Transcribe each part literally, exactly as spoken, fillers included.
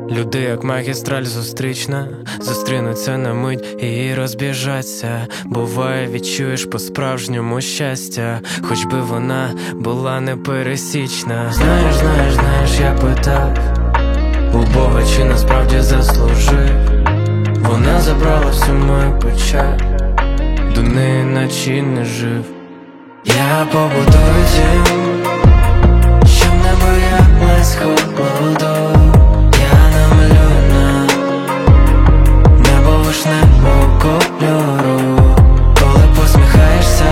Люди, як магістраль зустрічна, зустрінуться на мить і розбіжаться. Буває, відчуєш по-справжньому щастя, хоч би вона була непересічна. Знаєш, знаєш, знаєш, я питав у Бога, чи насправді заслужив. Вона забрала всю мою печаль, до неї наче не жив. Я побудую дім, щоб не боялась холоду. Я намалюю на небо вишневого кольору. Коли посміхаєшся,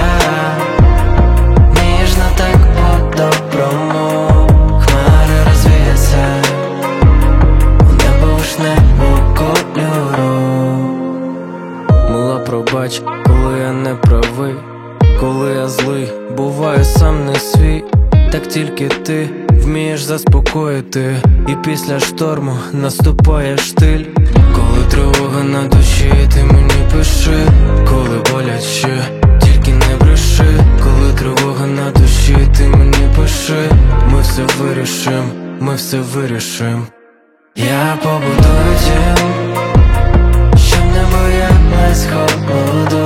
ніжно так по-доброму, хмари розвіяться у небо вишневого кольору. Мила, пробач, коли я не правий, коли я злий, буваю сам не свій. Так тільки ти вмієш заспокоїти, і після шторму наступає штиль. Коли тривога на душі, ти мені пиши. Коли боляче, тільки не бреши. Коли тривога на душі, ти мені пиши. Ми все вирішим, ми все вирішим. Я побудую дім, щоб не боялась холоду.